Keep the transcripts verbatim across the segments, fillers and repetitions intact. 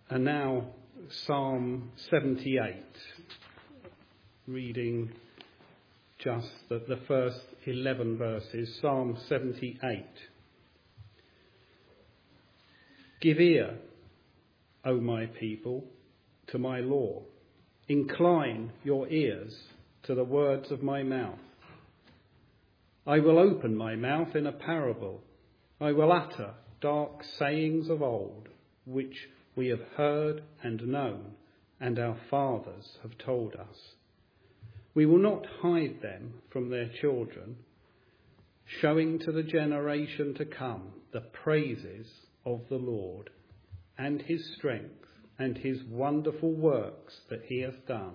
And now Psalm seventy-eight, reading just the, the first eleven verses. Psalm seventy-eight. Give ear, O my people, to my law. Incline your ears to the words of my mouth. I will open my mouth in a parable. I will utter dark sayings of old, which we have heard and known, and our fathers have told us. We will not hide them from their children, showing to the generation to come the praises of the Lord, and his strength, and his wonderful works that he hath done.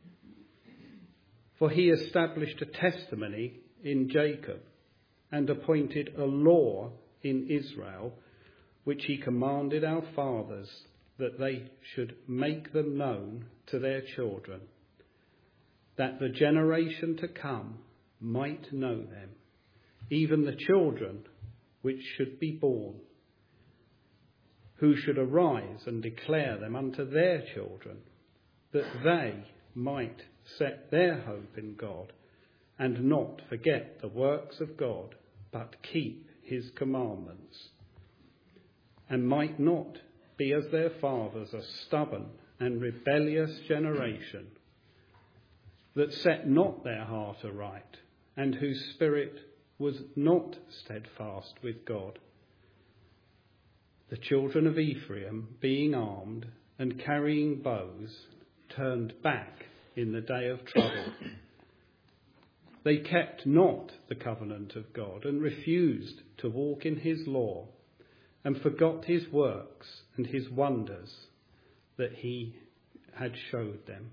For he established a testimony in Jacob, and appointed a law in Israel, which he commanded our fathers, that they should make them known to their children, that the generation to come might know them, even the children which should be born, who should arise and declare them unto their children, that they might set their hope in God, and not forget the works of God, but keep his commandments, and might not be as their fathers, a stubborn and rebellious generation, that set not their heart aright, and whose spirit was not steadfast with God. The children of Ephraim, being armed and carrying bows, turned back in the day of trouble. They kept not the covenant of God, and refused to walk in his law, and forgot his works and his wonders that he had showed them.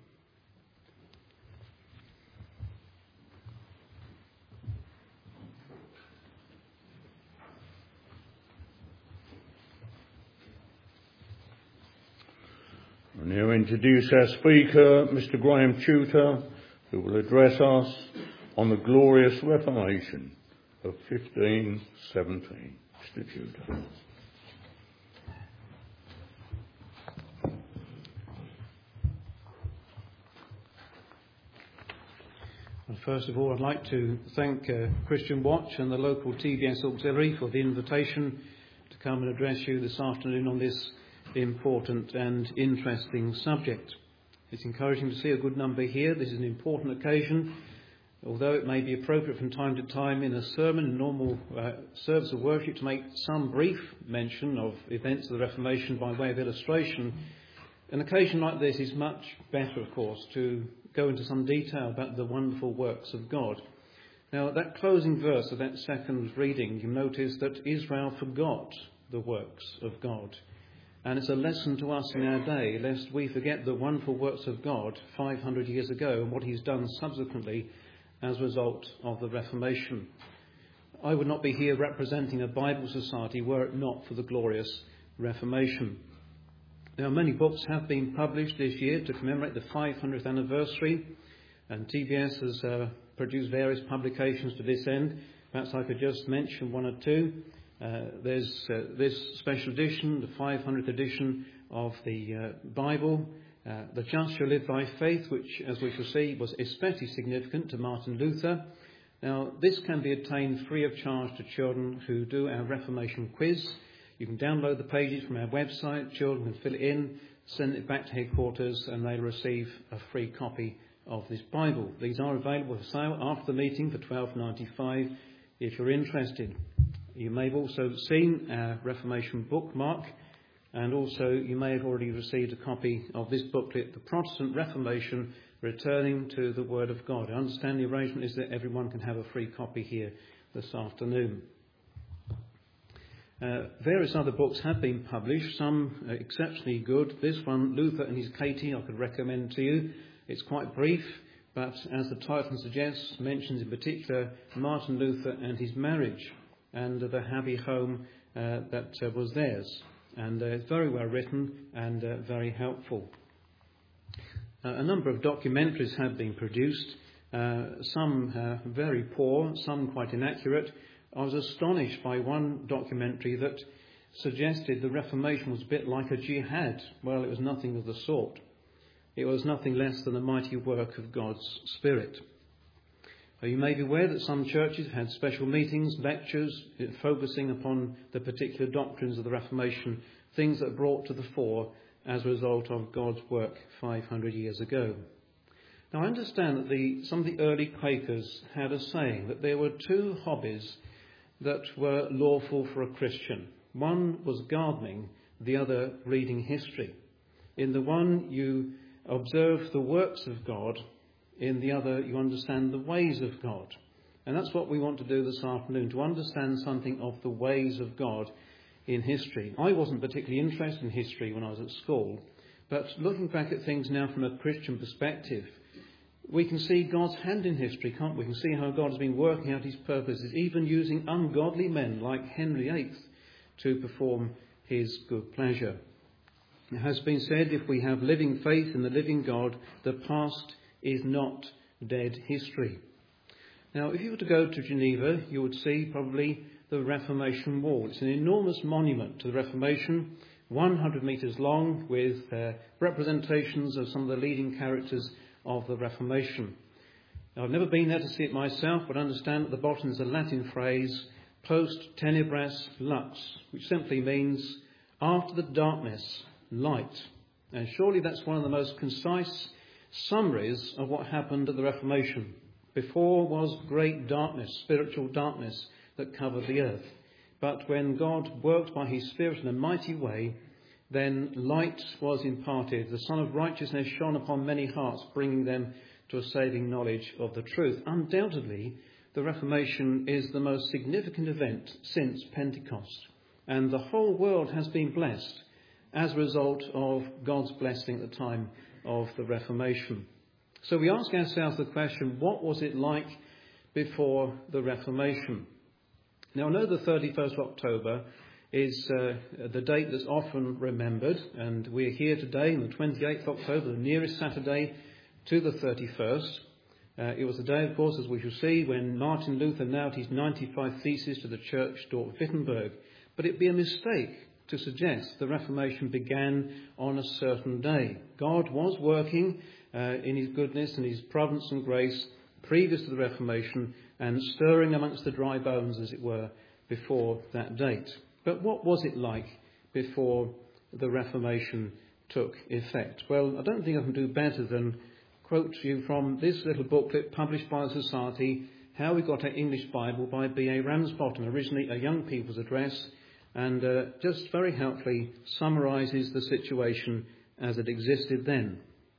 I now introduce our speaker, Mister Graham Tutor, who will address us on the glorious Reformation of fifteen seventeen. Mister Tutor. First of all, I'd like to thank uh, Christian Watch and the local T B S Auxiliary for the invitation to come and address you this afternoon on this important and interesting subject. It's encouraging to see a good number here. This is an important occasion, although it may be appropriate from time to time in a sermon, a normal uh, service of worship, to make some brief mention of events of the Reformation by way of illustration. An occasion like this is much better, of course, to go into some detail about the wonderful works of God. Now, that closing verse of that second reading, you notice that Israel forgot the works of God. And it's a lesson to us in our day, lest we forget the wonderful works of God five hundred years ago and what he's done subsequently as a result of the Reformation. I would not be here representing a Bible society were it not for the glorious Reformation. Now, many books have been published this year to commemorate the five hundredth anniversary, and T B S has uh, produced various publications to this end. Perhaps I could just mention one or two. Uh, there's uh, this special edition, the five hundredth edition of the uh, Bible, uh, The Just Shall Live by Faith, which, as we shall see, was especially significant to Martin Luther. Now, this can be obtained free of charge to children who do our Reformation quiz. You can download the pages from our website, children can fill it in, send it back to headquarters, and they'll receive a free copy of this Bible. These are available for sale after the meeting for twelve pounds ninety-five if you're interested. You may have also seen our Reformation bookmark, and also you may have already received a copy of this booklet, The Protestant Reformation, Returning to the Word of God. I understand the arrangement is that everyone can have a free copy here this afternoon. Uh, various other books have been published, some uh, exceptionally good. This one, Luther and his Katie, I could recommend to you. It's quite brief, but as the title suggests, mentions in particular Martin Luther and his marriage and uh, the happy home uh, that uh, was theirs. And uh, it's very well written and uh, very helpful. Uh, a number of documentaries have been produced, uh, some uh, very poor, some quite inaccurate. I was astonished by one documentary that suggested the Reformation was a bit like a jihad. Well, it was nothing of the sort. It was nothing less than a mighty work of God's Spirit. You may be aware that some churches had special meetings, lectures, focusing upon the particular doctrines of the Reformation, things that are brought to the fore as a result of God's work five hundred years ago. Now, I understand that the, some of the early Quakers had a saying that there were two hobbies that were lawful for a Christian. One was gardening, the other reading history. In the one, you observe the works of God. In the other, you understand the ways of God. And that's what we want to do this afternoon, to understand something of the ways of God in history. I wasn't particularly interested in history when I was at school, but looking back at things now from a Christian perspective, we can see God's hand in history, can't we? We can see how God has been working out his purposes, even using ungodly men like Henry the eighth to perform his good pleasure. It has been said, if we have living faith in the living God, the past is not dead history. Now, if you were to go to Geneva, you would see probably the Reformation Wall. It's an enormous monument to the Reformation, one hundred metres long, with uh, representations of some of the leading characters of the Reformation. Now, I've never been there to see it myself, but I understand at the bottom is a Latin phrase, post tenebras lux, which simply means after the darkness, light. And surely that's one of the most concise summaries of what happened at the Reformation. Before was great darkness, spiritual darkness that covered the earth. But when God worked by his Spirit in a mighty way, then light was imparted. The Sun of Righteousness shone upon many hearts, bringing them to a saving knowledge of the truth. Undoubtedly, the Reformation is the most significant event since Pentecost. And the whole world has been blessed as a result of God's blessing at the time of the Reformation. So we ask ourselves the question, what was it like before the Reformation? Now, I know the thirty-first of October is uh, the date that's often remembered, and we're here today on the twenty-eighth of October, the nearest Saturday to the thirty-first. Uh, it was the day, of course, as we shall see, when Martin Luther nailed his ninety-five Theses to the church door of Wittenberg. But it'd be a mistake to suggest the Reformation began on a certain day. God was working uh, in his goodness and his providence and grace previous to the Reformation and stirring amongst the dry bones, as it were, before that date. But what was it like before the Reformation took effect? Well, I don't think I can do better than quote to you from this little booklet published by the Society, How We Got Our English Bible, by B A Ramsbottom, originally a young people's address, and uh, just very helpfully summarises the situation as it existed then.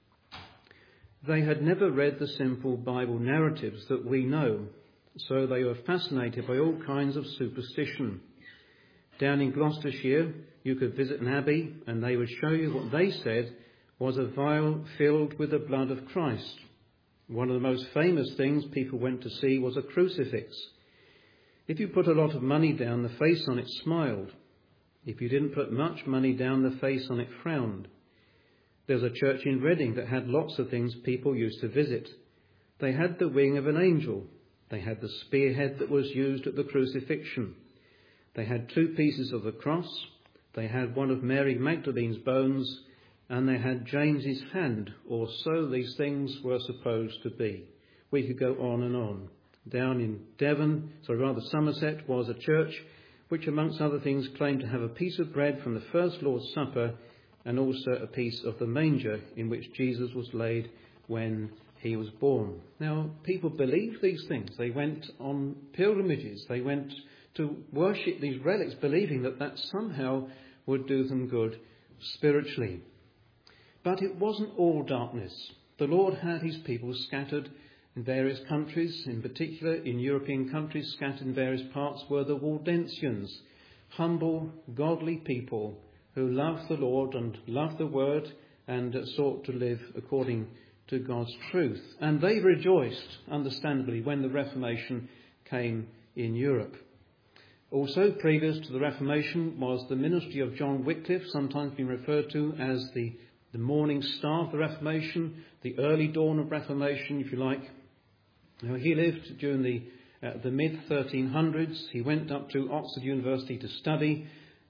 They had never read the simple Bible narratives that we know, so they were fascinated by all kinds of superstition. Down in Gloucestershire, you could visit an abbey and they would show you what they said was a vial filled with the blood of Christ. One of the most famous things people went to see was a crucifix. If you put a lot of money down, the face on it smiled. If you didn't put much money down, the face on it frowned. There's a church in Reading that had lots of things people used to visit. They had the wing of an angel. They had the spearhead that was used at the crucifixion. They had two pieces of the cross. They had one of Mary Magdalene's bones, and they had James's hand, or so these things were supposed to be. We could go on and on. Down in Devon, sorry, rather Somerset, was a church which, amongst other things, claimed to have a piece of bread from the first Lord's Supper and also a piece of the manger in which Jesus was laid when he was born. Now, people believed these things. They went on pilgrimages. They went to worship these relics, believing that that somehow would do them good spiritually. But it wasn't all darkness. The Lord had his people scattered in various countries. In particular, in European countries, scattered in various parts, were the Waldensians, humble, godly people who loved the Lord and loved the Word and sought to live according to God's truth. And they rejoiced, understandably, when the Reformation came in Europe. Also, previous to the Reformation was the ministry of John Wycliffe, sometimes been referred to as the, the morning star of the Reformation, the early dawn of Reformation, if you like. Now, he lived during the, uh, the mid thirteen hundreds. He went up to Oxford University to study,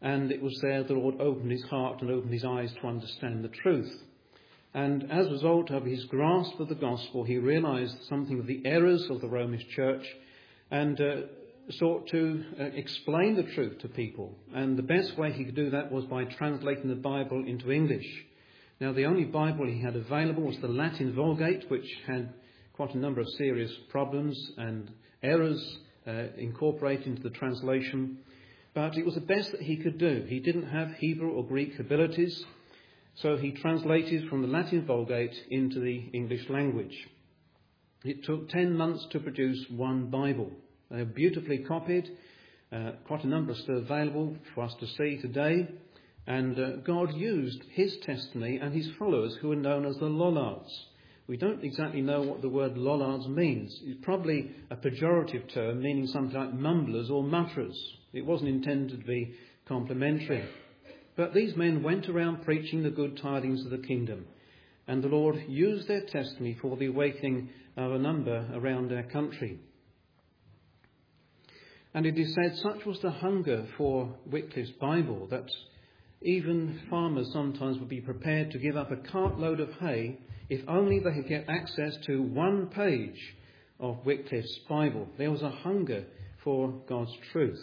and it was there the Lord opened his heart and opened his eyes to understand the truth. And as a result of his grasp of the gospel, he realized something of the errors of the Romish church and uh, sought to uh, explain the truth to people. And the best way he could do that was by translating the Bible into English. Now, the only Bible he had available was the Latin Vulgate, which had quite a number of serious problems and errors uh, incorporated into the translation. But it was the best that he could do. He didn't have Hebrew or Greek abilities, so he translated from the Latin Vulgate into the English language. It took ten months to produce one Bible. They are beautifully copied. Uh, quite a number are still available for us to see today. And uh, God used his testimony and his followers, who are known as the Lollards. We don't exactly know what the word Lollards means. It's probably a pejorative term meaning something like mumblers or mutterers. It wasn't intended to be complimentary. But these men went around preaching the good tidings of the kingdom. And the Lord used their testimony for the awakening of a number around our country. And it is said such was the hunger for Wycliffe's Bible that even farmers sometimes would be prepared to give up a cartload of hay if only they could get access to one page of Wycliffe's Bible. There was a hunger for God's truth.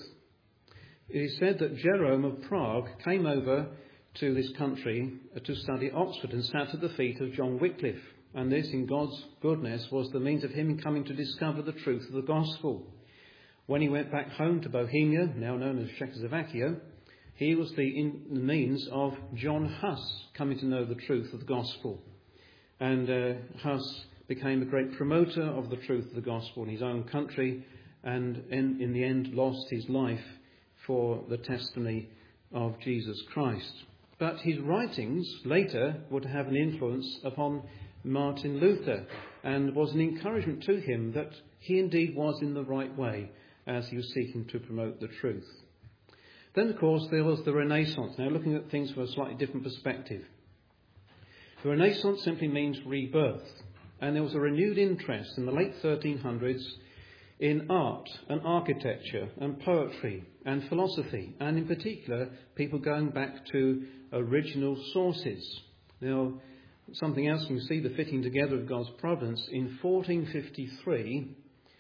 It is said that Jerome of Prague came over to this country to study at Oxford and sat at the feet of John Wycliffe. And this, in God's goodness, was the means of him coming to discover the truth of the gospel. When he went back home to Bohemia, now known as Czechoslovakia, he was the, in, the means of John Huss coming to know the truth of the gospel. And uh, Huss became a great promoter of the truth of the gospel in his own country, and in, in the end lost his life for the testimony of Jesus Christ. But his writings later would have an influence upon Martin Luther, and was an encouragement to him that he indeed was in the right way as he was seeking to promote the truth. Then, of course, there was the Renaissance. Now, looking at things from a slightly different perspective. The Renaissance simply means rebirth, and there was a renewed interest in the late thirteen hundreds in art and architecture and poetry and philosophy, and in particular, people going back to original sources. Now, something else you can see the fitting together of God's providence. In fourteen fifty-three,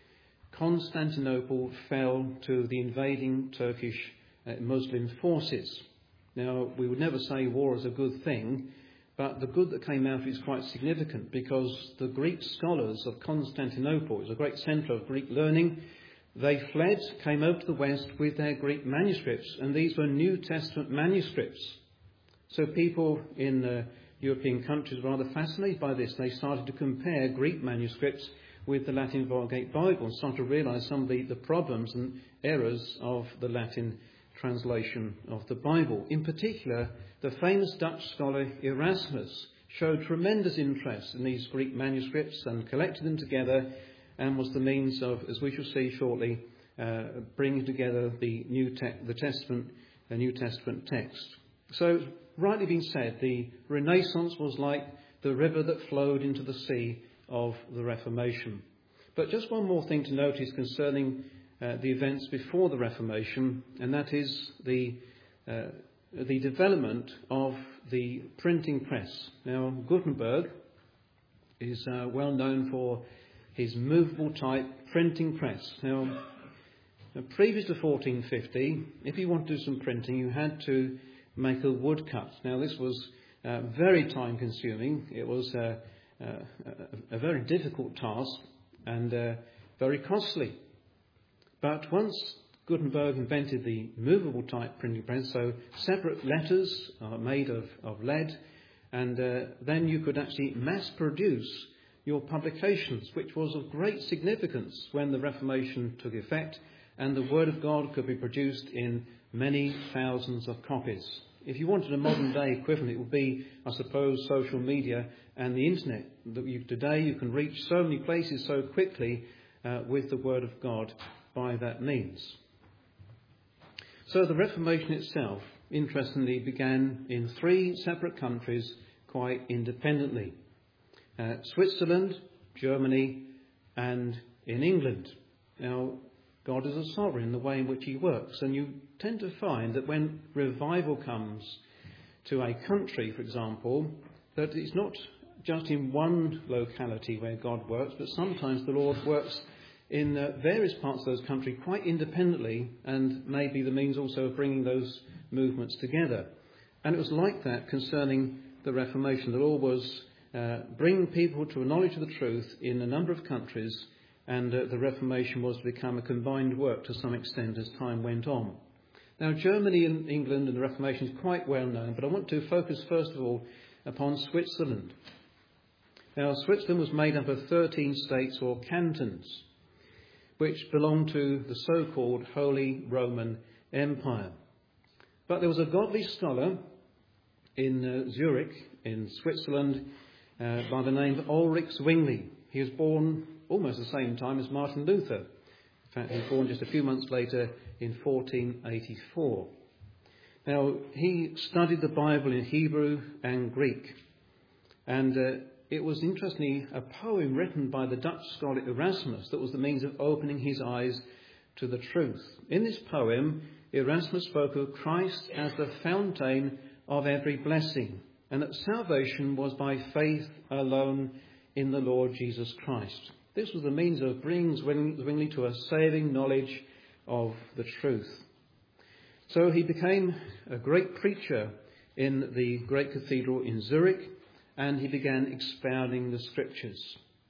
Constantinople fell to the invading Turkish uh, Muslim forces. Now, we would never say war is a good thing, but the good that came out of it is quite significant, because the Greek scholars of Constantinople, it was a great centre of Greek learning, they fled, came over to the west with their Greek manuscripts, and these were New Testament manuscripts. So people in uh, European countries were rather fascinated by this. They started to compare Greek manuscripts with the Latin Vulgate Bible and started to realise some of the, the problems and errors of the Latin translation of the Bible. In particular, the famous Dutch scholar Erasmus showed tremendous interest in these Greek manuscripts and collected them together, and was the means of, as we shall see shortly, uh, bringing together the New te- the Testament, the New Testament text. So, rightly being said, the Renaissance was like the river that flowed into the sea of the Reformation. But just one more thing to notice concerning uh, the events before the Reformation, and that is the uh, the development of the printing press. Now, Gutenberg is uh, well known for his movable type printing press. Now, previous to fourteen fifty, if you wanted to do some printing, you had to make a woodcut. Now, this was uh, very time consuming. It was uh, uh, a, a very difficult task and uh, very costly. But once Gutenberg invented the movable type printing press, so separate letters are made of, of lead, and uh, then you could actually mass produce your publications, which was of great significance when the Reformation took effect, and the Word of God could be produced in many thousands of copies. If you wanted a modern day equivalent, it would be, I suppose, social media and the internet. That you, today you can reach so many places so quickly uh, with the Word of God by that means. So the Reformation itself, interestingly, began in three separate countries quite independently. Uh, Switzerland, Germany, and in England. Now, God is a sovereign in the way in which he works. And you tend to find that when revival comes to a country, for example, that it's not just in one locality where God works, but sometimes the Lord works in uh, various parts of those countries quite independently, and maybe the means also of bringing those movements together. And it was like that concerning the Reformation. The Lord was uh, bringing people to a knowledge of the truth in a number of countries, and uh, the Reformation was to become a combined work to some extent as time went on. Now, Germany and England and the Reformation is quite well known, but I want to focus first of all upon Switzerland. Now, Switzerland was made up of thirteen states or cantons, which belonged to the so-called Holy Roman Empire. But there was a godly scholar in uh, Zurich, in Switzerland, uh, by the name of Ulrich Zwingli. He was born almost the same time as Martin Luther. In fact, he was born just a few months later in fourteen eighty-four. Now, he studied the Bible in Hebrew and Greek. And uh, it was, interestingly, a poem written by the Dutch scholar Erasmus that was the means of opening his eyes to the truth. In this poem, Erasmus spoke of Christ as the fountain of every blessing, and that salvation was by faith alone in the Lord Jesus Christ. This was the means of bringing Zwingli to a saving knowledge of the truth. So he became a great preacher in the great cathedral in Zurich, and he began expounding the scriptures.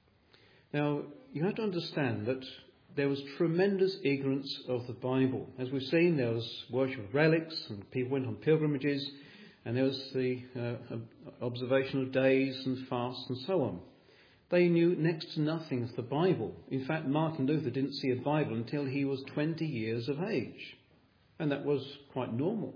Now, you have to understand that there was tremendous ignorance of the Bible. As we've seen, there was worship of relics, and people went on pilgrimages, and there was the uh, observation of days and fasts and so on. They knew next to nothing of the Bible. In fact, Martin Luther didn't see a Bible until he was twenty years of age. And that was quite normal.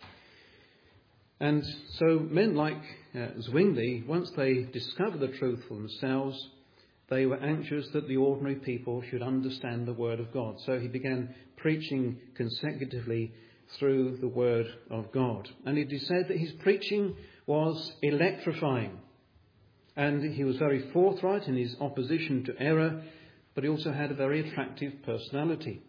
And so men like uh, Zwingli, once they discovered the truth for themselves, they were anxious that the ordinary people should understand the Word of God. So he began preaching consecutively through the Word of God. And it is said that his preaching was electrifying. And he was very forthright in his opposition to error, but he also had a very attractive personality.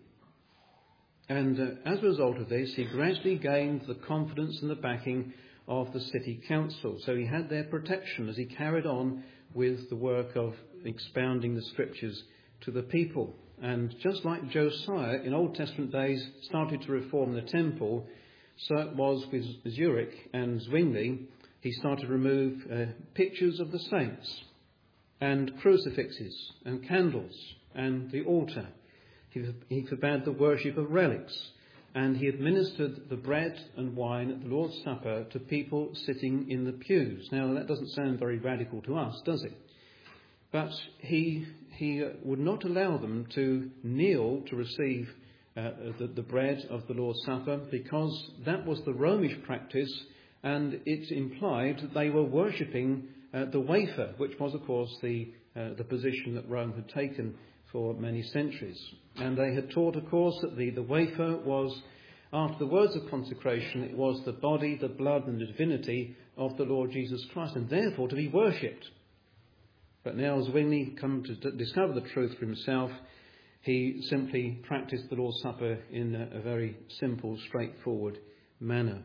And uh, as a result of this, he gradually gained the confidence and the backing of the city council. So he had their protection as he carried on with the work of expounding the scriptures to the people. And just like Josiah in Old Testament days started to reform the temple, so it was with Zurich and Zwingli. He started to remove uh, pictures of the saints and crucifixes and candles and the altar. He, he forbade the worship of relics, and he administered the bread and wine at the Lord's Supper to people sitting in the pews. Now, that doesn't sound very radical to us, does it? But he he would not allow them to kneel to receive uh, the, the bread of the Lord's Supper, because that was the Romish practice, and it implied that they were worshipping uh, the wafer, which was, of course, the uh, the position that Rome had taken for many centuries. And they had taught, of course, that the, the wafer was, after the words of consecration, it was the body, the blood and the divinity of the Lord Jesus Christ, and therefore to be worshipped. But now, as Zwingli come to d- discover the truth for himself, he simply practiced the Lord's Supper in a, a very simple, straightforward manner.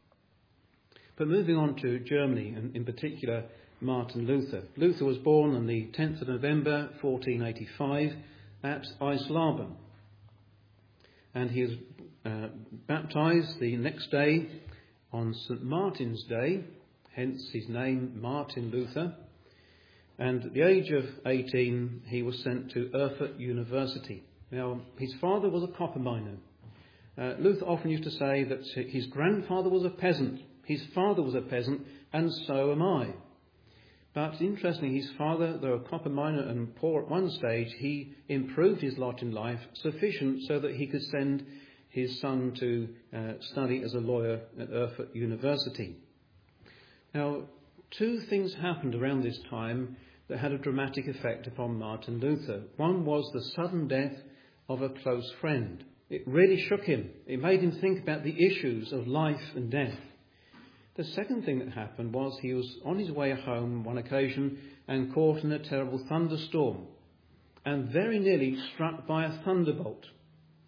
But moving on to Germany, and in particular Martin Luther. Luther was born on the tenth of November fourteen eighty-five at Eisleben, and he was uh, baptised the next day on Saint Martin's Day, hence his name Martin Luther. And at the age of eighteen, he was sent to Erfurt University. Now, his father was a copper miner. Uh, Luther often used to say that his grandfather was a peasant, his father was a peasant, and so am I. But interestingly, his father, though a copper miner and poor at one stage, he improved his lot in life sufficient so that he could send his son to uh, study as a lawyer at Erfurt University. Now, two things happened around this time that had a dramatic effect upon Martin Luther. One was the sudden death of a close friend. It really shook him. It made him think about the issues of life and death. The second thing that happened was he was on his way home on one occasion and caught in a terrible thunderstorm and very nearly struck by a thunderbolt.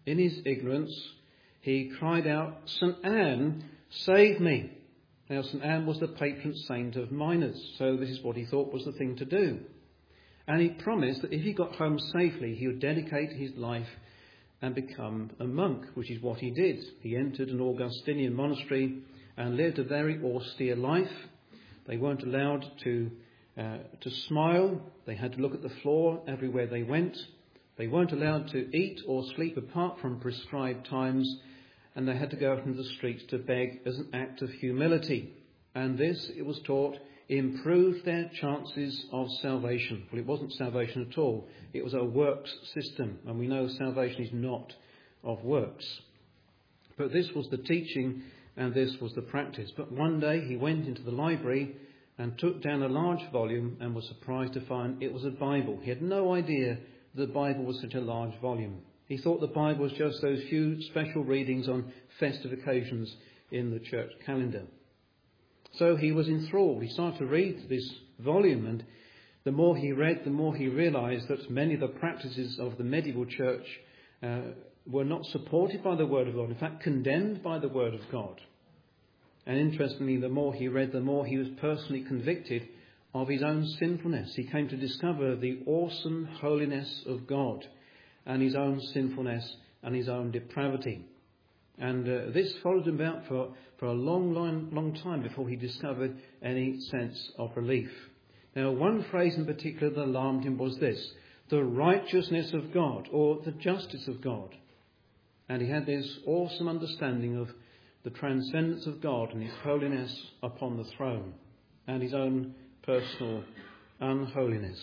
in his ignorance, he cried out, "Saint Anne, save me." Now, Saint Anne was the patron saint of miners, so this is what he thought was the thing to do. And he promised that if he got home safely, he would dedicate his life and become a monk, which is what he did. He entered an Augustinian monastery and lived a very austere life. They weren't allowed to uh, to smile. They had to look at the floor everywhere they went. They weren't allowed to eat or sleep apart from prescribed times, and they had to go out into the streets to beg as an act of humility. And this, it was taught, improved their chances of salvation. Well, it wasn't salvation at all. It was a works system, and we know salvation is not of works. But this was the teaching, and this was the practice. But one day he went into the library and took down a large volume and was surprised to find it was a Bible. He had no idea the Bible was such a large volume. He thought the Bible was just those few special readings on festive occasions in the church calendar. So he was enthralled. He started to read this volume, and the more he read, the more he realised that many of the practices of the medieval church uh, were not supported by the Word of God, in fact condemned by the Word of God. And interestingly, the more he read, the more he was personally convicted of his own sinfulness. He came to discover the awesome holiness of God and his own sinfulness and his own depravity. And uh, this followed him about for, for a long, long, long time before he discovered any sense of relief. Now, one phrase in particular that alarmed him was this: the righteousness of God, or the justice of God. And he had this awesome understanding of the transcendence of God and his holiness upon the throne, and his own personal unholiness.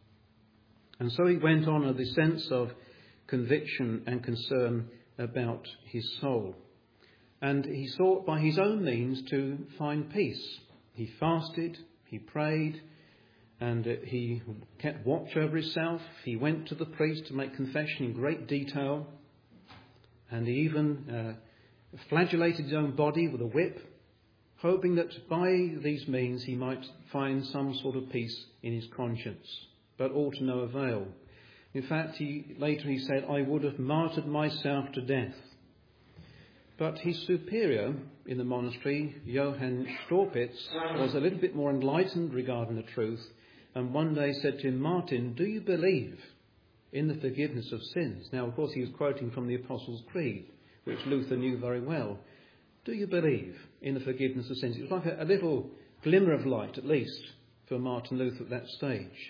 And so he went on with a sense of conviction and concern about his soul. And he sought by his own means to find peace. He fasted, he prayed, and he kept watch over himself. He went to the priest to make confession in great detail, and he even uh, flagellated his own body with a whip, hoping that by these means he might find some sort of peace in his conscience, but all to no avail. In fact, he, later he said, "I would have martyred myself to death." But his superior in the monastery, Johann Staupitz, was a little bit more enlightened regarding the truth, and one day said to him, "Martin, do you believe in the forgiveness of sins?" Now, of course, he was quoting from the Apostles' Creed, which Luther knew very well. Do you believe in the forgiveness of sins? It was like a, a little glimmer of light, at least, for Martin Luther at that stage.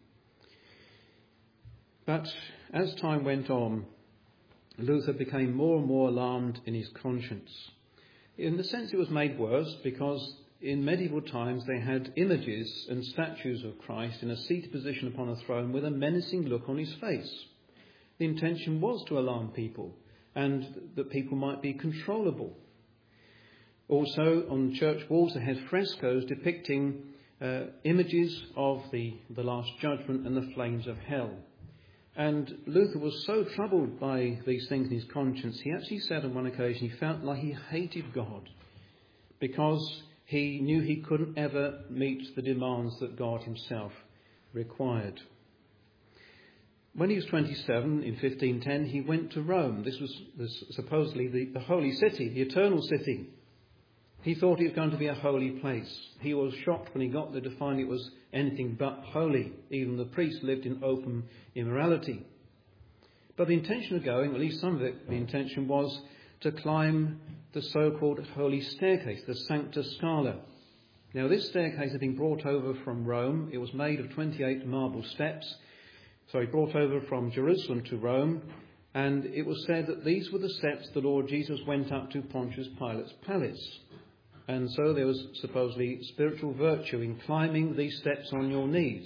But as time went on, Luther became more and more alarmed in his conscience. In the sense, it was made worse because in medieval times they had images and statues of Christ in a seated position upon a throne with a menacing look on his face. The intention was to alarm people, and that people might be controllable. Also, on church walls they had frescoes depicting uh, images of the, the Last Judgment and the flames of hell. And Luther was so troubled by these things in his conscience, he actually said on one occasion he felt like he hated God because he knew he couldn't ever meet the demands that God himself required. When he was twenty-seven, in fifteen ten, he went to Rome. This was this, supposedly the, the holy city, the eternal city. He thought it was going to be a holy place. He was shocked when he got there to find it was anything but holy. Even the priests lived in open immorality. But the intention of going, at least some of it, the intention was to climb the so-called holy staircase, the Sancta Scala. Now, this staircase had been brought over from Rome. It was made of twenty-eight marble steps. So he brought over from Jerusalem to Rome, and it was said that these were the steps the Lord Jesus went up to Pontius Pilate's palace. And so there was supposedly spiritual virtue in climbing these steps on your knees.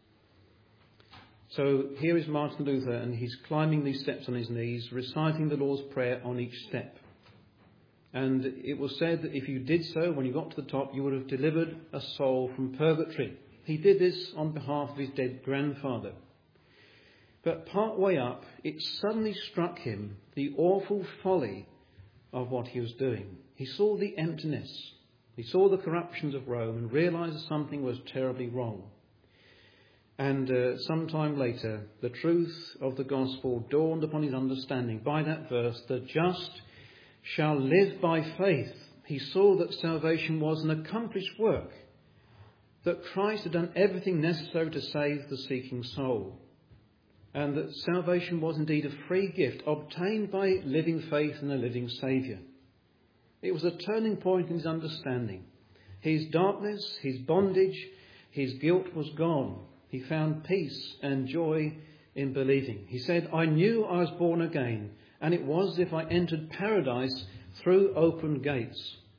So here is Martin Luther, and he's climbing these steps on his knees, reciting the Lord's Prayer on each step. And it was said that if you did so, when you got to the top, you would have delivered a soul from purgatory. He did this on behalf of his dead grandfather. But part way up, it suddenly struck him the awful folly of what he was doing. He saw the emptiness. He saw the corruptions of Rome and realised that something was terribly wrong. And uh, sometime later, the truth of the gospel dawned upon his understanding. By that verse, the just shall live by faith. He saw that salvation was an accomplished work, that Christ had done everything necessary to save the seeking soul, and that salvation was indeed a free gift obtained by living faith in a living Saviour. It was a turning point in his understanding. His darkness, his bondage, his guilt was gone. He found peace and joy in believing. He said, I knew I was born again, and it was as if I entered paradise through open gates.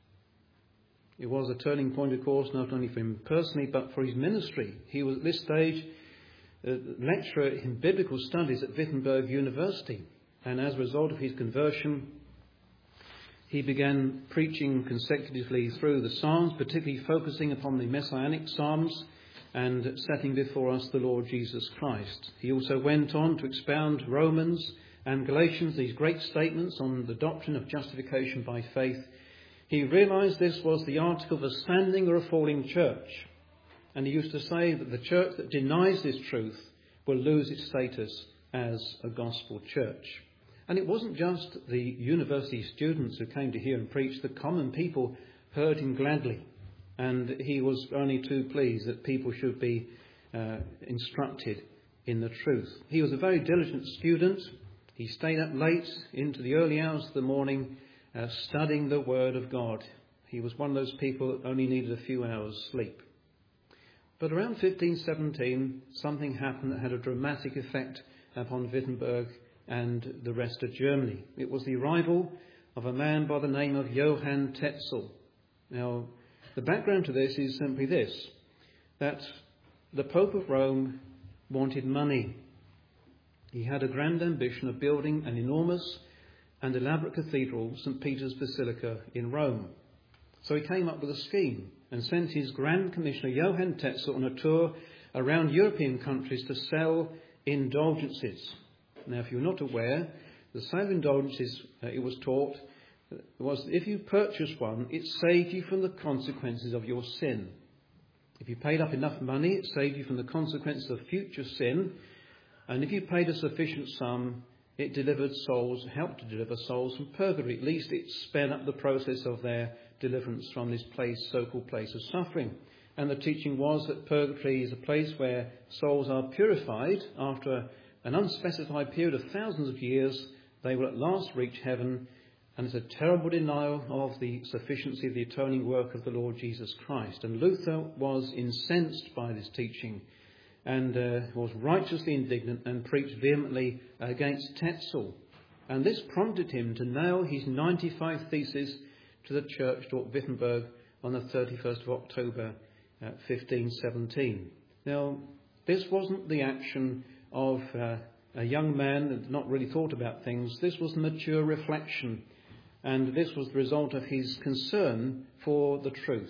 It was a turning point, of course, not only for him personally, but for his ministry. He was at this stage a lecturer in biblical studies at Wittenberg University, and as a result of his conversion, he began preaching consecutively through the Psalms, particularly focusing upon the Messianic Psalms and setting before us the Lord Jesus Christ. He also went on to expound Romans and Galatians, these great statements on the doctrine of justification by faith. He realised this was the article of a standing or a falling church. And he used to say that the church that denies this truth will lose its status as a gospel church. And it wasn't just the university students who came to hear him preach. The common people heard him gladly. And he was only too pleased that people should be uh, instructed in the truth. He was a very diligent student. He stayed up late into the early hours of the morning uh, studying the Word of God. He was one of those people that only needed a few hours sleep. But around fifteen seventeen, something happened that had a dramatic effect upon Wittenberg and the rest of Germany. It was the arrival of a man by the name of Johann Tetzel. Now, the background to this is simply this, that the Pope of Rome wanted money. He had a grand ambition of building an enormous and elaborate cathedral, Saint Peter's Basilica, in Rome. So he came up with a scheme and sent his Grand Commissioner Johann Tetzel on a tour around European countries to sell indulgences. Now, if you're not aware, the sale of indulgences, uh, it was taught, was that if you purchased one, it saved you from the consequences of your sin. If you paid up enough money, it saved you from the consequences of future sin. And if you paid a sufficient sum, it delivered souls, helped to deliver souls from purgatory. At least it sped up the process of their deliverance from this place, so-called place of suffering. And the teaching was that purgatory is a place where souls are purified. After an unspecified period of thousands of years, they will at last reach heaven. And it's a terrible denial of the sufficiency of the atoning work of the Lord Jesus Christ. And Luther was incensed by this teaching and uh, was righteously indignant and preached vehemently against Tetzel. And this prompted him to nail his ninety-five Theses to the church door at Wittenberg on the thirty-first of October, uh, fifteen seventeen. Now, this wasn't the action of uh, a young man that had not really thought about things. This was mature reflection. And this was the result of his concern for the truth.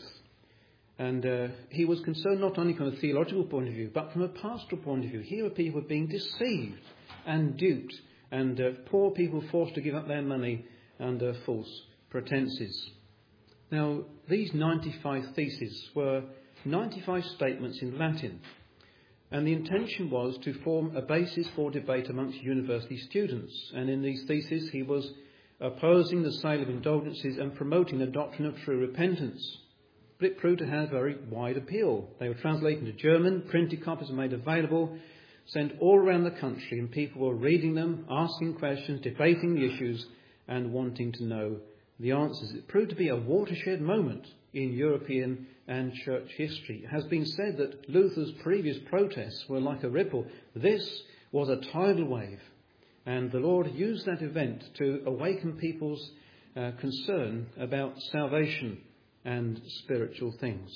And uh, he was concerned not only from a theological point of view, but from a pastoral point of view. Here are people being deceived and duped, and uh, poor people forced to give up their money under false pretenses. Now, these ninety-five Theses were ninety-five statements in Latin. And the intention was to form a basis for debate amongst university students. And in these theses, he was opposing the sale of indulgences and promoting the doctrine of true repentance. But it proved to have very wide appeal. They were translated into German, printed copies were made available, sent all around the country, and people were reading them, asking questions, debating the issues, and wanting to know the answers. It proved to be a watershed moment in European and church history. It has been said that Luther's previous protests were like a ripple. This was a tidal wave. And the Lord used that event to awaken people's uh, concern about salvation and spiritual things.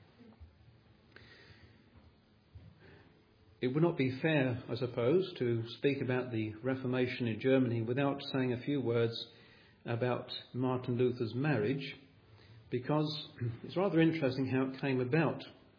It would not be fair, I suppose, to speak about the Reformation in Germany without saying a few words about Martin Luther's marriage, because it's rather interesting how it came about.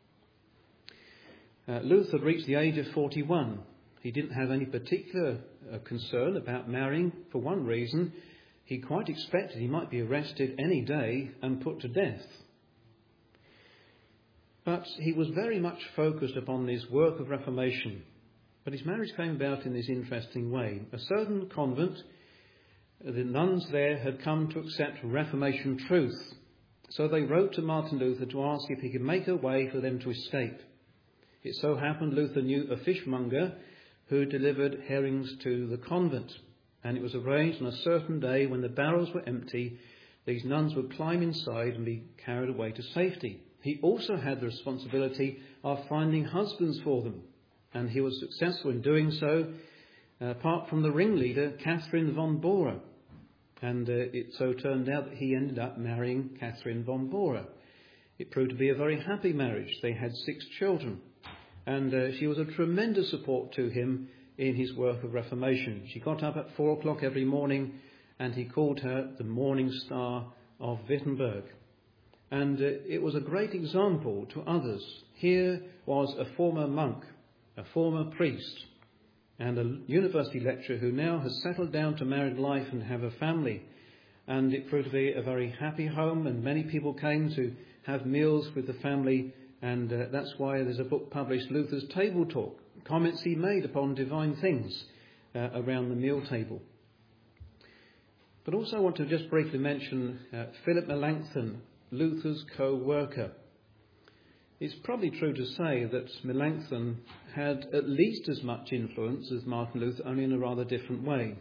Uh, Luther reached the age of forty-one. He didn't have any particular uh, concern about marrying for one reason. He quite expected he might be arrested any day and put to death. But he was very much focused upon this work of reformation. But his marriage came about in this interesting way. A certain convent, the nuns there had come to accept Reformation truth. So they wrote to Martin Luther to ask if he could make a way for them to escape. It so happened Luther knew a fishmonger who delivered herrings to the convent. And it was arranged on a certain day when the barrels were empty, these nuns would climb inside and be carried away to safety. He also had the responsibility of finding husbands for them. And he was successful in doing so, uh, apart from the ringleader, Catherine von Bora. And uh, it so turned out that he ended up marrying Catherine von Bora. It proved to be a very happy marriage. They had six children. And uh, she was a tremendous support to him in his work of reformation. She got up at four o'clock every morning, and he called her the Morning Star of Wittenberg. And uh, it was a great example to others. Here was a former monk, a former priest, and a university lecturer who now has settled down to married life and have a family. And it proved to be a very happy home, and many people came to have meals with the family, and uh, that's why there's a book published, Luther's Table Talk, comments he made upon divine things uh, around the meal table. But also I want to just briefly mention uh, Philip Melanchthon, Luther's co-worker. It's probably true to say that Melanchthon had at least as much influence as Martin Luther, only in a rather different way.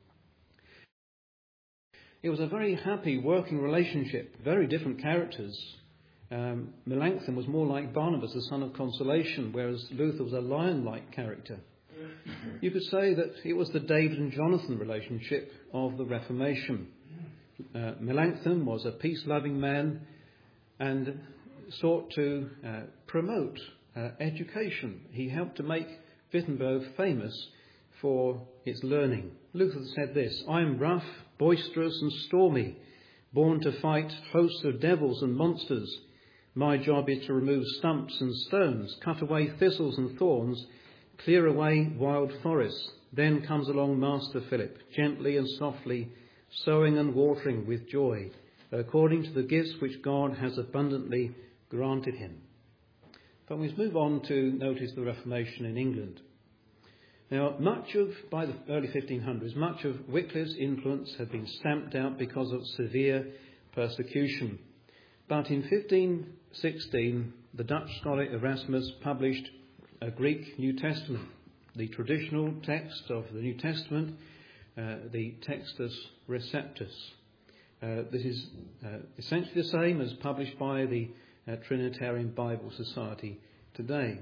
It was a very happy working relationship, very different characters. Um, Melanchthon was more like Barnabas, the son of consolation, whereas Luther was a lion-like character. You could say that it was the David and Jonathan relationship of the Reformation. Uh, Melanchthon was a peace-loving man and sought to uh, promote uh, education. He helped to make Wittenberg famous for its learning. Luther said this: "I am rough, boisterous and stormy, born to fight hosts of devils and monsters. My job is to remove stumps and stones, cut away thistles and thorns, clear away wild forests. Then comes along Master Philip, gently and softly, sowing and watering with joy, according to the gifts which God has abundantly granted him." But we move on to notice the Reformation in England. Now, much of, by the early fifteen hundreds, much of Wycliffe's influence had been stamped out because of severe persecution. But in fifteen sixteen, the Dutch scholar Erasmus published a Greek New Testament, the traditional text of the New Testament, uh, the Textus Receptus. Uh, this is uh, essentially the same as published by the uh, Trinitarian Bible Society today.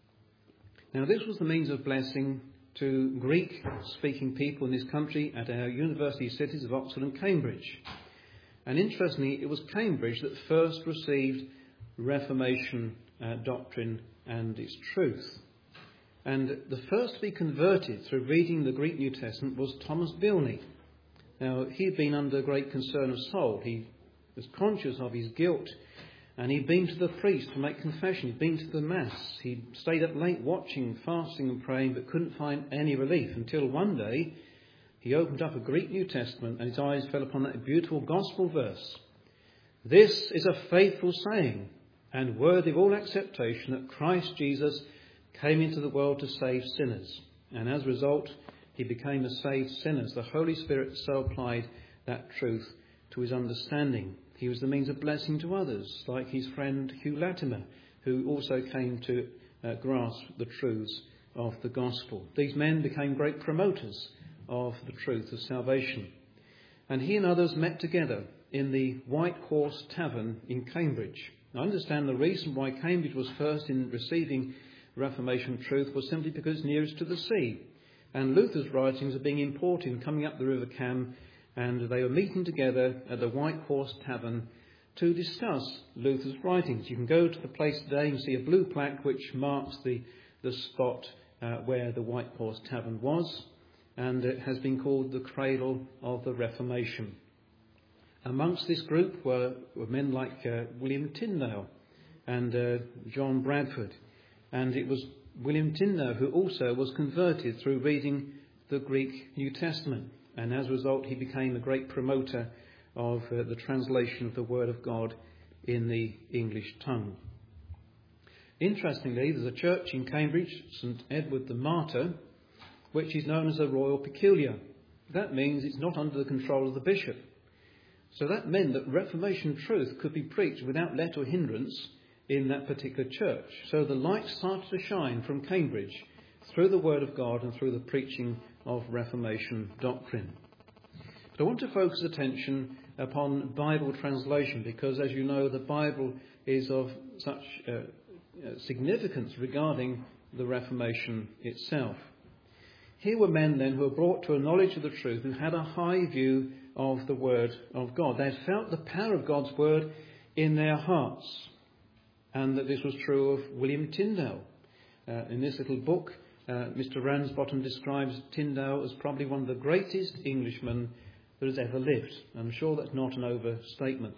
Now, this was the means of blessing to Greek-speaking people in this country at our university cities of Oxford and Cambridge. And interestingly, it was Cambridge that first received Reformation uh, doctrine and its truth. And the first to be converted through reading the Greek New Testament was Thomas Bilney. Now, he'd been under great concern of soul. He was conscious of his guilt, and he'd been to the priest to make confession. He'd been to the Mass. He'd stayed up late watching, fasting and praying, but couldn't find any relief until one day he opened up a Greek New Testament and his eyes fell upon that beautiful gospel verse. "This is a faithful saying and worthy of all acceptation, that Christ Jesus came into the world to save sinners." And as a result, he became a saved sinner. The Holy Spirit so applied that truth to his understanding. He was the means of blessing to others, like his friend Hugh Latimer, who also came to uh, grasp the truths of the gospel. These men became great promoters of the truth of salvation. And he and others met together in the White Horse Tavern in Cambridge. I understand the reason why Cambridge was first in receiving Reformation truth was simply because it's nearest to the sea. And Luther's writings are being imported and coming up the River Cam, and they were meeting together at the White Horse Tavern to discuss Luther's writings. You can go to the place today and see a blue plaque which marks the, the spot uh, where the White Horse Tavern was, and it has been called the cradle of the Reformation. Amongst this group were, were men like uh, William Tyndale and uh, John Bradford. And it was William Tyndale who also was converted through reading the Greek New Testament. And as a result, he became a great promoter of uh, the translation of the Word of God in the English tongue. Interestingly, there's a church in Cambridge, St Edward the Martyr, which is known as a royal peculiar. That means it's not under the control of the bishop. So that meant that Reformation truth could be preached without let or hindrance in that particular church. So the light started to shine from Cambridge through the Word of God and through the preaching of Reformation doctrine. But I want to focus attention upon Bible translation because, as you know, the Bible is of such uh, significance regarding the Reformation itself. Here were men then who were brought to a knowledge of the truth, who had a high view of the Word of God. They had felt the power of God's Word in their hearts. And that this was true of William Tyndale. Uh, in this little book, uh, Mister Ransbottom describes Tyndale as probably one of the greatest Englishmen that has ever lived. I'm sure that's not an overstatement.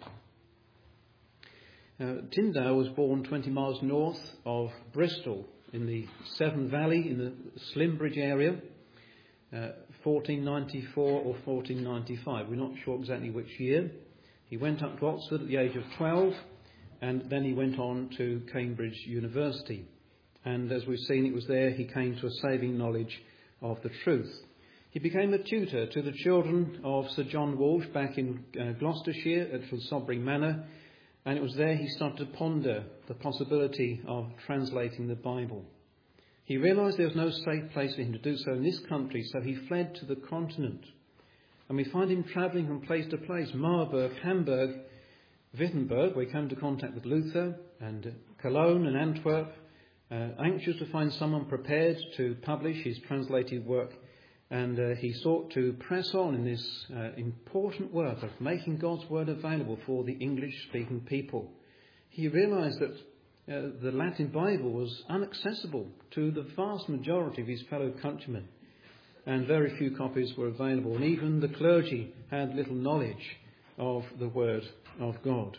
Uh, Tyndale was born twenty miles north of Bristol in the Severn Valley in the Slimbridge area, uh, fourteen ninety-four or fourteen ninety-five. We're not sure exactly which year. He went up to Oxford at the age of twelve. And then he went on to Cambridge University. And as we've seen, it was there he came to a saving knowledge of the truth. He became a tutor to the children of Sir John Walsh back in uh, Gloucestershire at Sobring Manor. And it was there he started to ponder the possibility of translating the Bible. He realised there was no safe place for him to do so in this country, so he fled to the continent. And we find him travelling from place to place, Marburg, Hamburg, Wittenberg, where he came into contact with Luther, and Cologne and Antwerp, uh, anxious to find someone prepared to publish his translated work. And uh, he sought to press on in this uh, important work of making God's Word available for the English-speaking people. He realised that uh, the Latin Bible was inaccessible to the vast majority of his fellow countrymen, and very few copies were available, and even the clergy had little knowledge of the Word of God.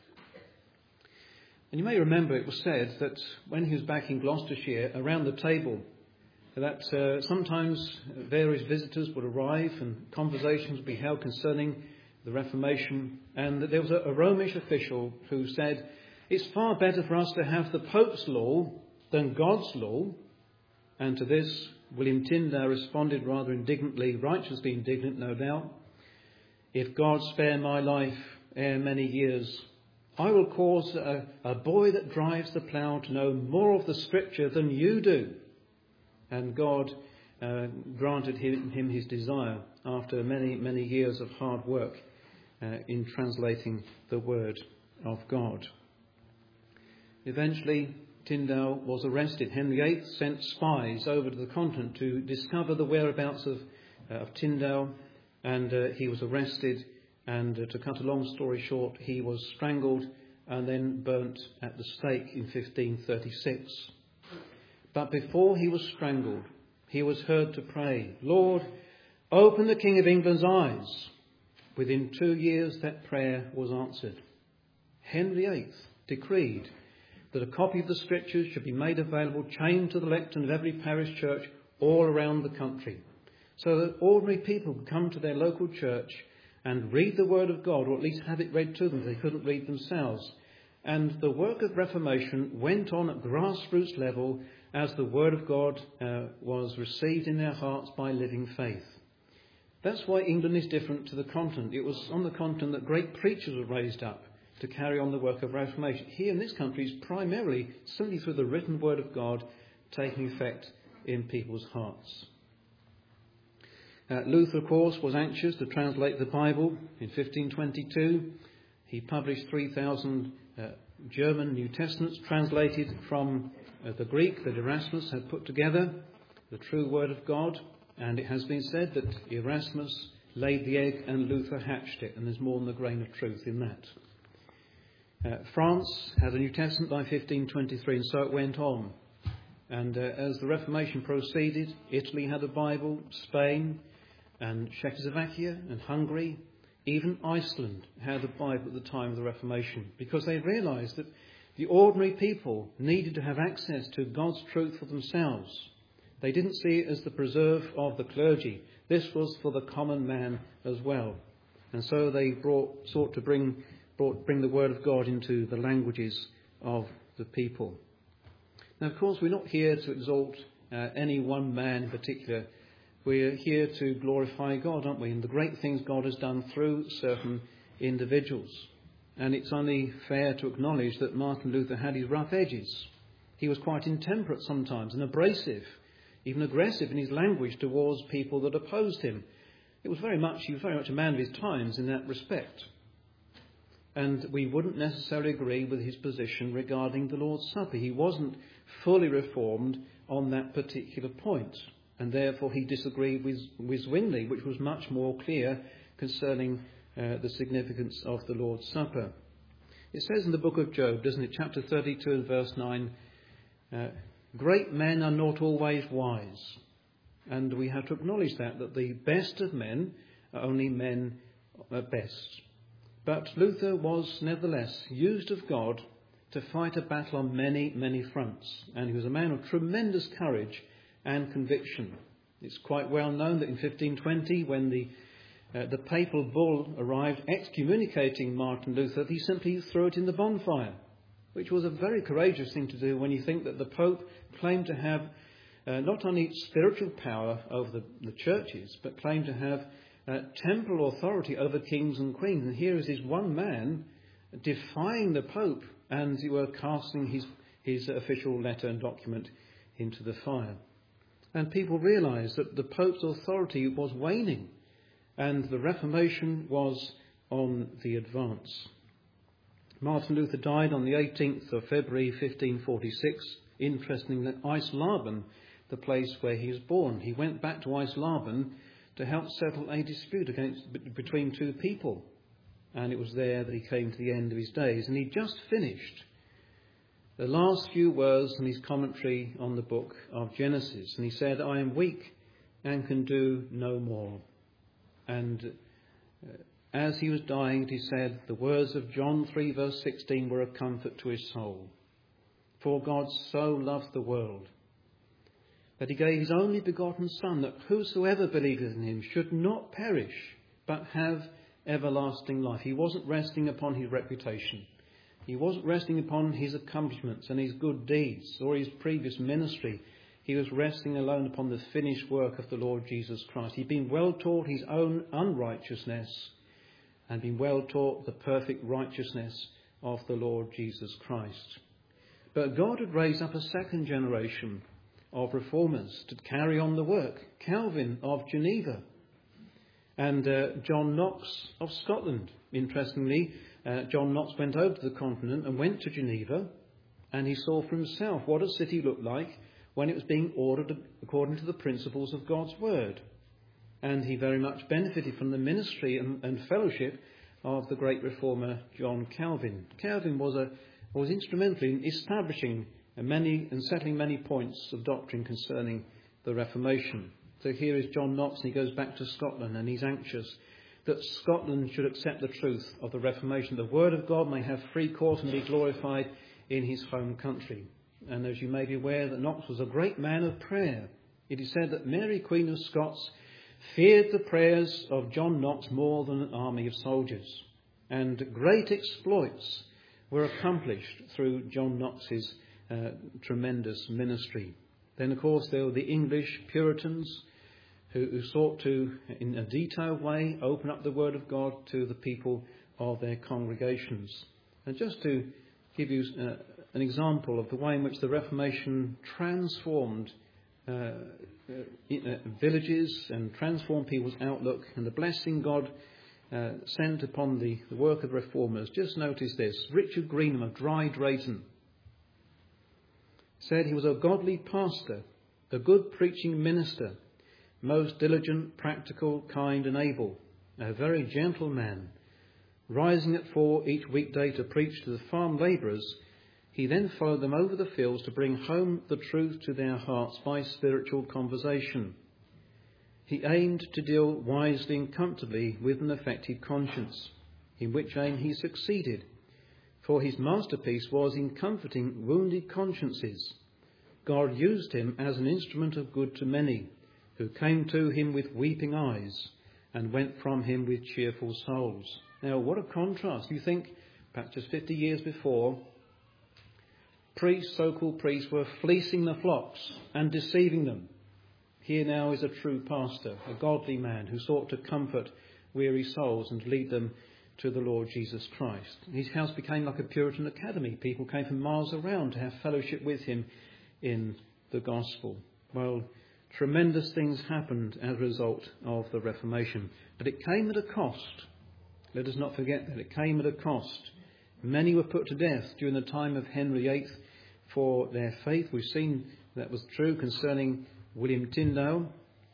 And you may remember it was said that when he was back in Gloucestershire, around the table, that uh, sometimes various visitors would arrive and conversations would be held concerning the Reformation, and that there was a, a Romish official who said, it's far better for us to have the Pope's law than God's law. And to this, William Tyndale responded rather indignantly, righteously indignant, no doubt, if God spare my life ere many years, I will cause a, a boy that drives the plough to know more of the Scripture than you do. And God uh, granted him, him his desire after many, many years of hard work uh, in translating the Word of God. Eventually, Tyndale was arrested. Henry the Eighth sent spies over to the continent to discover the whereabouts of, uh, of Tyndale, and uh, he was arrested. And uh, to cut a long story short, he was strangled and then burnt at the stake in fifteen thirty-six. But before he was strangled, he was heard to pray, Lord, open the King of England's eyes. Within two years, that prayer was answered. Henry the Eighth decreed that a copy of the Scriptures should be made available, chained to the lectern of every parish church all around the country, so that ordinary people could come to their local church and read the Word of God, or at least have it read to them if they couldn't read themselves. And the work of Reformation went on at grassroots level as the Word of God uh, was received in their hearts by living faith. That's why England is different to the continent. It was on the continent that great preachers were raised up to carry on the work of Reformation. Here in this country is primarily simply through the written Word of God taking effect in people's hearts. Uh, Luther, of course, was anxious to translate the Bible. In fifteen twenty-two, he published three thousand uh, German New Testaments translated from uh, the Greek that Erasmus had put together, the true Word of God. And it has been said that Erasmus laid the egg and Luther hatched it, and there's more than a grain of truth in that. Uh, France had a New Testament by fifteen twenty-three, and so it went on. And uh, as the Reformation proceeded, Italy had a Bible, Spain, and Czechoslovakia and Hungary, even Iceland had a Bible at the time of the Reformation, because they realised that the ordinary people needed to have access to God's truth for themselves. They didn't see it as the preserve of the clergy. This was for the common man as well. And so they brought, sought to bring, brought, bring the Word of God into the languages of the people. Now, of course, we're not here to exalt uh, any one man in particular. We're here to glorify God, aren't we? And the great things God has done through certain individuals. And it's only fair to acknowledge that Martin Luther had his rough edges. He was quite intemperate sometimes and abrasive, even aggressive in his language towards people that opposed him. It was very much, he was very much a man of his times in that respect. And we wouldn't necessarily agree with his position regarding the Lord's Supper. He wasn't fully reformed on that particular point. And therefore he disagreed with, with Zwingli, which was much more clear concerning uh, the significance of the Lord's Supper. It says in the book of Job, doesn't it, chapter thirty-two and verse nine, uh, great men are not always wise. And we have to acknowledge that, that the best of men are only men at best. But Luther was nevertheless used of God to fight a battle on many, many fronts. And he was a man of tremendous courage and conviction. It's quite well known that in fifteen twenty, when the uh, the papal bull arrived excommunicating Martin Luther, he simply threw it in the bonfire, which was a very courageous thing to do when you think that the Pope claimed to have uh, not only spiritual power over the, the churches, but claimed to have uh, temporal authority over kings and queens. And here is this one man defying the Pope, and you were casting his, his official letter and document into the fire. And people realised that the Pope's authority was waning and the Reformation was on the advance. Martin Luther died on the eighteenth of February fifteen forty-six. Interestingly, Eisleben, the place where he was born. He went back to Eisleben to help settle a dispute against, between two people. And it was there that he came to the end of his days. And he just finished the last few words in his commentary on the book of Genesis. And he said, I am weak and can do no more. And uh, as he was dying, he said, the words of John three verse sixteen were a comfort to his soul. For God so loved the world that he gave his only begotten Son, that whosoever believeth in him should not perish, but have everlasting life. He wasn't resting upon his reputation. He wasn't resting upon his accomplishments and his good deeds or his previous ministry. He was resting alone upon the finished work of the Lord Jesus Christ. He'd been well taught his own unrighteousness and been well taught the perfect righteousness of the Lord Jesus Christ. But God had raised up a second generation of reformers to carry on the work. Calvin of Geneva and uh, John Knox of Scotland. Interestingly, uh, John Knox went over to the continent and went to Geneva, and he saw for himself what a city looked like when it was being ordered according to the principles of God's Word. And he very much benefited from the ministry and, and fellowship of the great reformer John Calvin. Calvin was a was instrumental in establishing many and settling many points of doctrine concerning the Reformation. So here is John Knox, and he goes back to Scotland, and he's anxious that Scotland should accept the truth of the Reformation. The Word of God may have free course and be glorified in his home country. And as you may be aware, that Knox was a great man of prayer. It is said that Mary, Queen of Scots, feared the prayers of John Knox more than an army of soldiers. And great exploits were accomplished through John Knox's uh, tremendous ministry. Then, of course, there were the English Puritans who, who sought to, in a detailed way, open up the Word of God to the people of their congregations. And just to give you uh, an example of the way in which the Reformation transformed uh, uh, uh, villages and transformed people's outlook, and the blessing God uh, sent upon the, the work of the reformers. Just notice this. Richard Greenham of Dry Drayton said he was a godly pastor, a good preaching minister, most diligent, practical, kind and able, a very gentle man. Rising at four each weekday to preach to the farm labourers, he then followed them over the fields to bring home the truth to their hearts by spiritual conversation. He aimed to deal wisely and comfortably with an affected conscience, in which aim he succeeded, for his masterpiece was in comforting wounded consciences. God used him as an instrument of good to many, who came to him with weeping eyes and went from him with cheerful souls. Now, what a contrast. You think, perhaps just fifty years before, Priests, so-called priests, were fleecing the flocks and deceiving them. Here now is a true pastor, a godly man who sought to comfort weary souls and lead them to the Lord Jesus Christ. His house became like a Puritan academy. People came from miles around to have fellowship with him in the gospel. Well, tremendous things happened as a result of the Reformation. But it came at a cost. Let us not forget that. It came at a cost. Many were put to death during the time of Henry the eighth for their faith. We've seen that was true concerning William Tyndale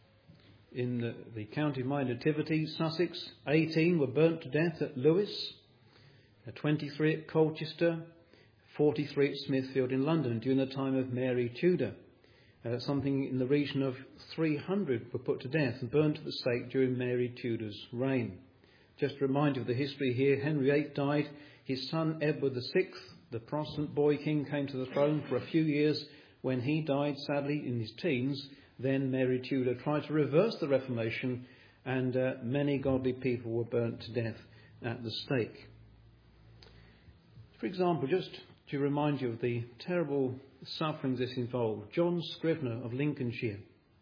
in the, the county of my nativity, Sussex. eighteen were burnt to death at Lewes, twenty-three at Colchester, forty-three at Smithfield in London during the time of Mary Tudor. Uh, something in the region of three hundred were put to death and burnt at the stake during Mary Tudor's reign. Just a reminder of the history here. Henry the eighth died. His son Edward the sixth, the Protestant boy king, came to the throne for a few years. When he died, sadly, in his teens, then Mary Tudor tried to reverse the Reformation, and uh, many godly people were burnt to death at the stake. For example, just to remind you of the terrible sufferings this involved, John Scrivener of Lincolnshire.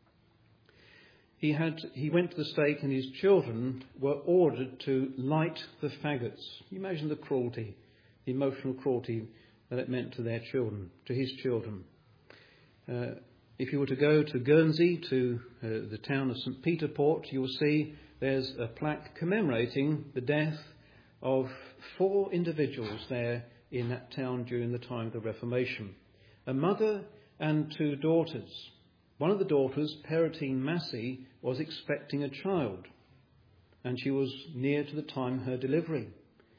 He had he went to the stake, and his children were ordered to light the faggots. You imagine the cruelty, the emotional cruelty that it meant to their children, to his children. Uh, if you were to go to Guernsey, to uh, the town of St Peter Port, you will see there's a plaque commemorating the death of four individuals there in that town during the time of the Reformation. A mother and two daughters. One of the daughters, Peratine Massey, was expecting a child, and she was near to the time of her delivery.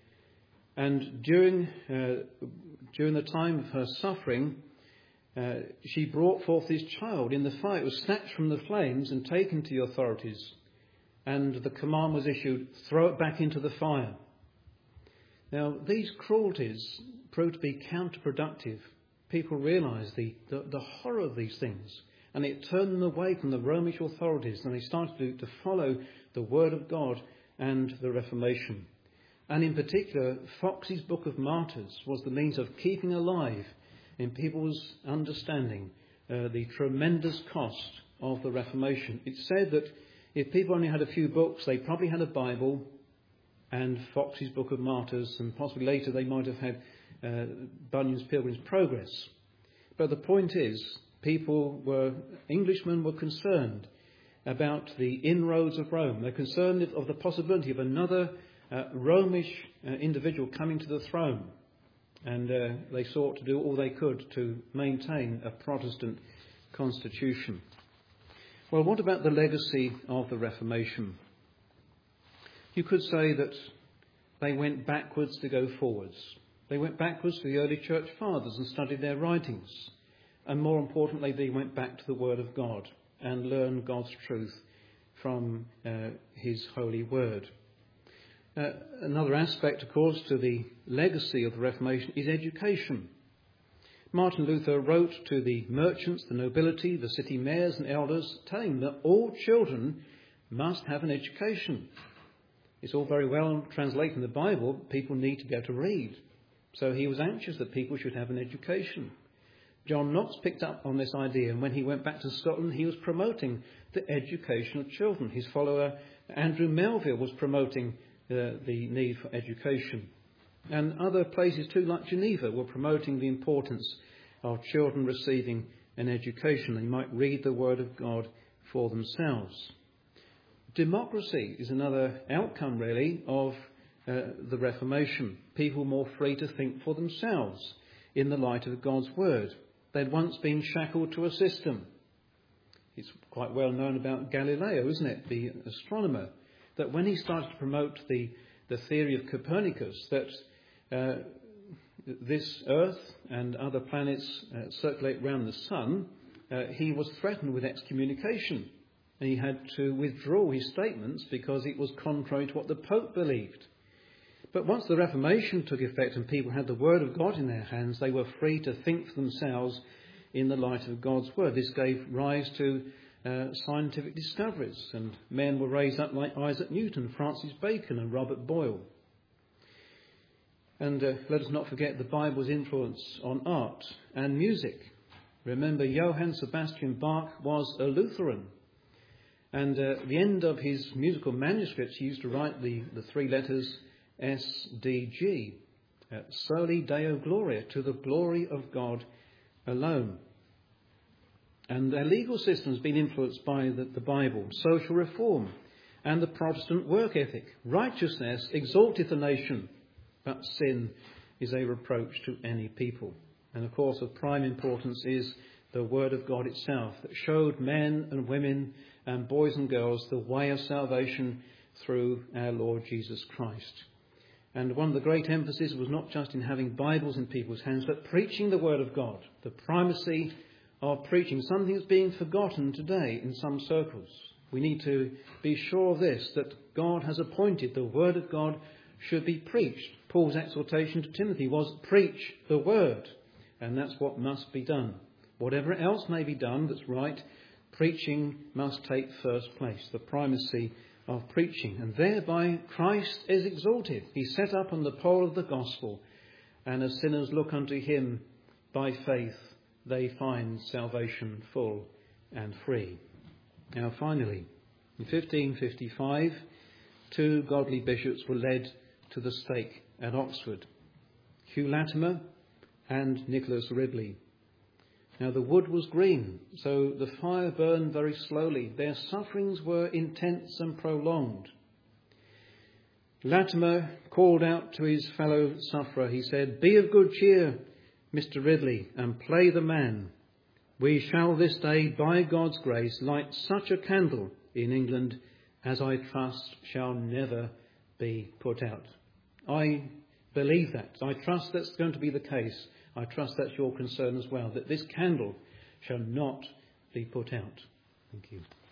And during uh, during the time of her suffering, uh, she brought forth this child in the fire. It was snatched from the flames and taken to the authorities, and the command was issued, throw it back into the fire. Now, these cruelties proved to be counterproductive. People realised the, the, the horror of these things, and it turned them away from the Romish authorities, and they started to, to follow the Word of God and the Reformation. And in particular, Fox's Book of Martyrs was the means of keeping alive in people's understanding uh, the tremendous cost of the Reformation. It said that if people only had a few books, they probably had a Bible and Fox's Book of Martyrs, and possibly later they might have had uh, Bunyan's Pilgrim's Progress. But the point is, people were, Englishmen were concerned about the inroads of Rome. They're concerned of the possibility of another uh, Romish uh, individual coming to the throne. And uh, they sought to do all they could to maintain a Protestant constitution. Well, what about the legacy of the Reformation? You could say that they went backwards to go forwards. They went backwards to the early church fathers and studied their writings. And more importantly, they went back to the Word of God and learned God's truth from uh, his holy word. Uh, another aspect, of course, to the legacy of the Reformation is education. Martin Luther wrote to the merchants, the nobility, the city mayors and elders, telling them that all children must have an education. It's all very well translating the Bible, but people need to be able to read. So he was anxious that people should have an education. John Knox picked up on this idea, and when he went back to Scotland, he was promoting the education of children. His follower, Andrew Melville, was promoting uh, the need for education. And other places too, like Geneva, were promoting the importance of children receiving an education. They might read the Word of God for themselves. Democracy is another outcome, really, of uh, the Reformation. People more free to think for themselves in the light of God's Word. They'd once been shackled to a system. It's quite well known about Galileo, isn't it, the astronomer, that when he started to promote the, the theory of Copernicus, that uh, this Earth and other planets uh, circulate around the Sun, uh, he was threatened with excommunication. And he had to withdraw his statements because it was contrary to what the Pope believed. But once the Reformation took effect and people had the Word of God in their hands, they were free to think for themselves in the light of God's Word. This gave rise to uh, scientific discoveries, and men were raised up like Isaac Newton, Francis Bacon and Robert Boyle. And uh, let us not forget the Bible's influence on art and music. Remember, Johann Sebastian Bach was a Lutheran. And uh, at the end of his musical manuscripts, he used to write the, the three letters S D G. Uh, Soli Deo Gloria, to the glory of God alone. And their legal system has been influenced by the, the Bible, social reform and the Protestant work ethic. Righteousness exalteth a nation, but sin is a reproach to any people. And of course, of prime importance is the Word of God itself, that showed men and women and boys and girls the way of salvation through our Lord Jesus Christ. And one of the great emphases was not just in having Bibles in people's hands, but preaching the Word of God. The primacy of preaching, something that's being forgotten today in some circles. We need to be sure of this, that God has appointed the Word of God should be preached. Paul's exhortation to Timothy was, preach the Word. And that's what must be done. Whatever else may be done that's right, preaching must take first place. The primacy of preaching, and thereby Christ is exalted. He's set up on the pole of the gospel, and as sinners look unto him by faith, they find salvation full and free. Now finally, in fifteen fifty-five, two godly bishops were led to the stake at Oxford, Hugh Latimer and Nicholas Ridley. Now the wood was green, so the fire burned very slowly. Their sufferings were intense and prolonged. Latimer called out to his fellow sufferer. He said, "Be of good cheer, Mister Ridley, and play the man. We shall this day, by God's grace, light such a candle in England as I trust shall never be put out." I believe that. I trust that's going to be the case. I trust that's your concern as well, that this candle shall not be put out. Thank you.